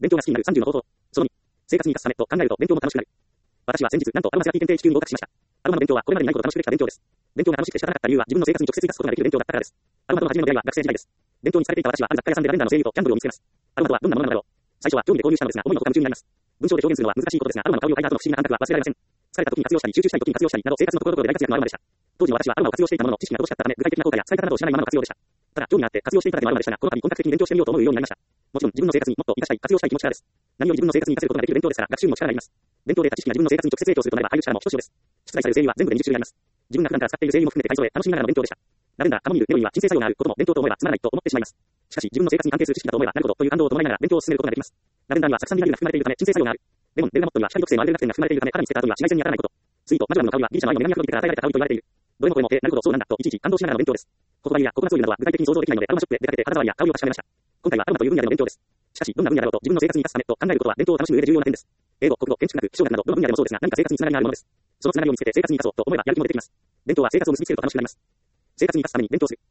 勉強が好きになる30の方法。その2、生活に活かすためと考えると勉強も楽しくなる。私は先日、なんとアロマセラピー検定1級に合格しました。アロマの勉強はこれまでにないほど楽しくできた勉強です。勉強が楽しくて仕方なかった理由は自分の生活に直接活かすことができる勉強だったからです。アロマとの初めの出会いは学生時代です。勉強にされていた私はある雑貨屋さんでラベンダーの精油とキャンドルを見つけます。アロマとはどんなものなのだろう。最初は興味で購入したのですが、思いのほか夢中になります。文章で表現するのは難しいことですが、アロマの香りを嗅いだ後の不思議な感覚は忘れられません。疲れた時に活用したり、集中したい時に活用したりなど生活のところどころで大活躍のアロマでした。当時の私はアロマを活用していたものの知識が乏しかったため、具体的な効果や使い方などを知らないままの活用でした。ただ、興味があって活用していただけのアロマでしたが、この度本格的に勉強してみようと思うようになりました。もちろん自分の生活にもっと活かしたい、活用したい気持ちからです。何より自分の生活に活かせることができる勉強ですから、学習にも力があります。勉強で得た知識が自分の生活に直接影響するとなれば入る力もひとしおです。出題される精油は全部で20種類あります。自分が普段から使っている精油も含めて買い揃え、楽しみながらの勉強でした。ラベンダー、カモミール、ネロリは鎮静作用があることも勉強と思えばつまらないと思ってしまいます。しかし、自分の生活に関係する知識だと思えばなるほどという感動を伴いながら勉強を進めることができます。ラベンダーには酢酸リナルが含まれているため鎮静作用がある。レモン、ベルガモットには光毒性のアルデルラクテンが含まれているため肌につけた後には紫外線に当たらないこと。スイート、マジュラムの香りはギリシャの愛の南アフロディテから与えられた香りと言われている。どれもこれもなるほどそうなんだといちいち感動しながらの勉強です。言葉にやココナッツオイルなどは具体的に想像できないのでアロマショップへ出かけて肌触りや香りを確かめました。今回はアロマという分野での勉強です。しかし、どんな分野だろうと自分の生活に活かすためと考えることは勉強を楽しむ上で重要な点です。英語、国語、建築学、気象学などどの分野でもそうですが、何か生活につながりがあるものです。そのつながりを見つけて生活に活かそうと思えばやる気も出てきます。勉強は生活を結びつけると楽しくなります。生活に活かすために勉強する。